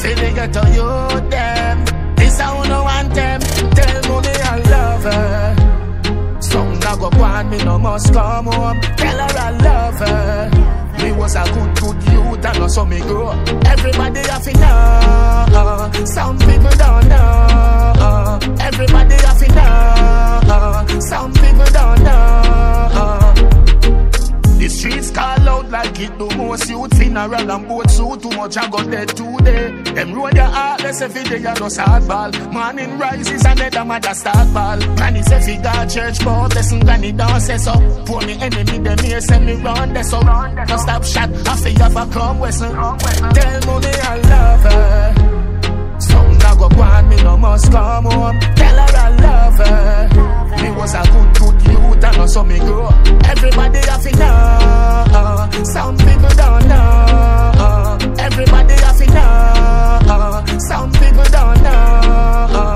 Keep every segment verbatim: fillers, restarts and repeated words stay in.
Feel they get to you them. This I wanna want them. Tell money I love her. Some now go want me no must come home. Tell her I love her. Me was a good, good youth and also me grow. Everybody have to know. Some people don't know. Everybody have to know. Some people don't know. The streets call out like it do most youth. Funeral and boat suit. Too much I got dead today. Them road ya heartless every day ya just hardball. Morning rises and then mother start ball. Granny say fi God church but listen granny don't say so. Pour me enemy them here send me round there so. No stop shot I fi have a come whistle. Tell money I love her. Some now go want me no must come home. Tell her I love her. Me was a good good youth and also me grow. Everybody have to know. Some people don't know. Everybody have to know. Some people don't know.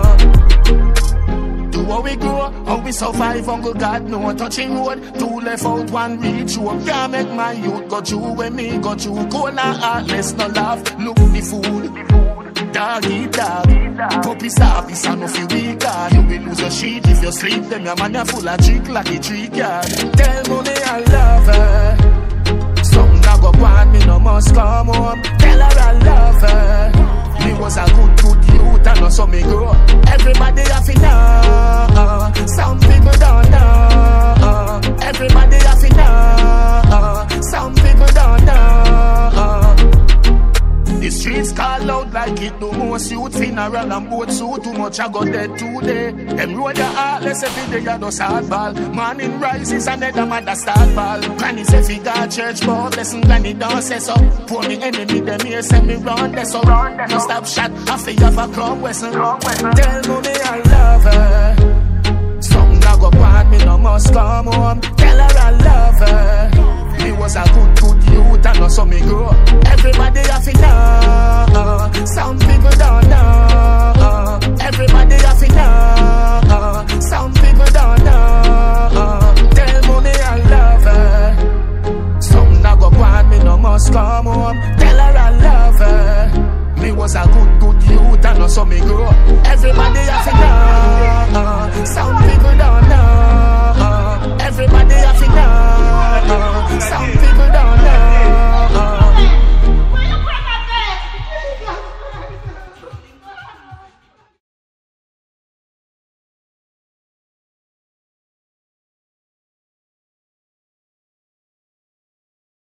Do what we grow, how we survive, Uncle God know. Touching road, two left out, one reach home. Can't make my youth go through when me go through. Cold and heartless, no laugh, look the food. Dog eat dog, puppy stop, it's enough you weak God. You will lose your sheet if you sleep, them your man you full of trick like a tree card. Tell money I love her. Some now go want me no must come home. Tell her I love her. Me was a good, good youth and also me grow. Everybody have to know. Some people don't know. Everybody have to know. Some people don't know. The streets call out like it do most youth. Funeral and boat suit. Too much I got dead today. Them road ya heartless every day ya just hardball. Morning rises and then the mother start ball. Granny say fi God church but listen granny don't say so. Pour me enemy them here send me round there so. No stop shot I fi have a come whistle. Tell money I love her. Some now go want me no must come home. Tell her I love her. Me was a good, good youth and also me grow. Everybody have to know. Some people don't know. Everybody have to know. Some people don't know. Tell money I love her. Some now go want me no must come home. Tell her I love her. Me was a good, good youth and also me grow. Everybody